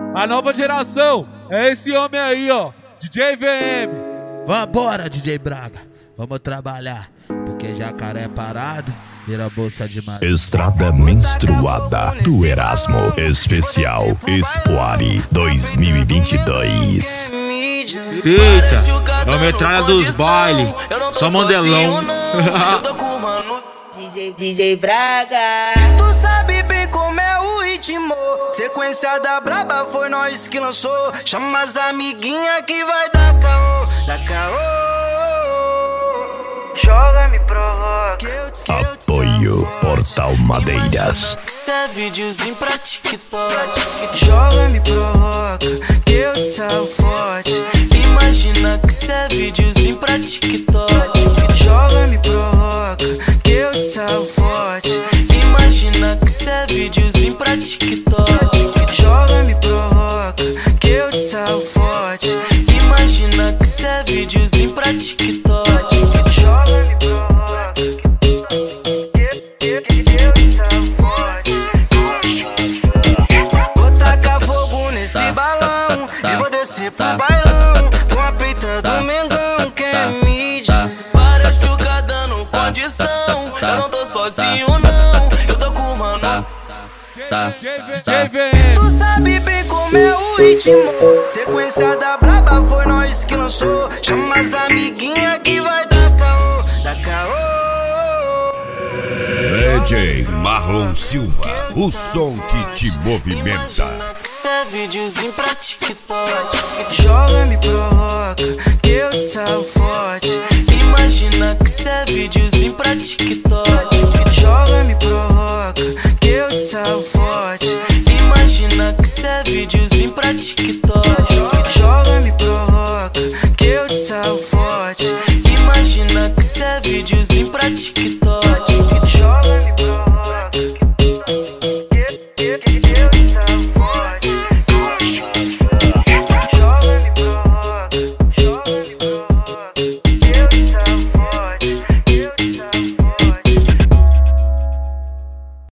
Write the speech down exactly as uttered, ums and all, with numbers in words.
A nova geração é esse homem aí, ó, D J V M. Vambora, D J Braga, vamos trabalhar, porque jacaré parado vira bolsa de madeira. Estrada Menstruada do Erasmo, especial Expoari dois mil e vinte e dois. Eita, é a metralha dos bailes, só mandelão. D J, D J Braga. Tu sabe bem como é o ritmo. Sequência da braba foi nós que lançou. Chama as amiguinha que vai dar caô, dar caô. Joga, me provoca. Apoio Portal Madeiras. Que cê é videozinho pra TikTok. Joga, me provoca, que eu te salvo forte. Imagina que cê é videozinho pra TikTok. Joga, me provoca, que eu te salvo forte. Imagina que cê é videozinho pra TikTok. Joga, me provoca, que eu te salvo forte. Imagina que cê é videozinho pra TikTok. Joga, me provoca, que eu te salvo forte. Vou tacar fogo nesse balão e vou descer pro bailão com a peita do Mengão, que é mídia. Para de ficar dando condição, eu não tô sozinho não, eu tô com o mano. Tu sabe bem como é o ritmo. Sequência da braba foi nós que lançou. Chama as amiguinha que vai dar caô, dar caô. D J Marlon Silva, o som que te movimenta. Que cê é videozinho pra TikTok. Joga, me provoca, que eu te salvo forte. Imagina que cê é videozinho pra TikTok. Joga, me provoca, que eu te salvo forte. Imagina que cê é videozinho pra TikTok.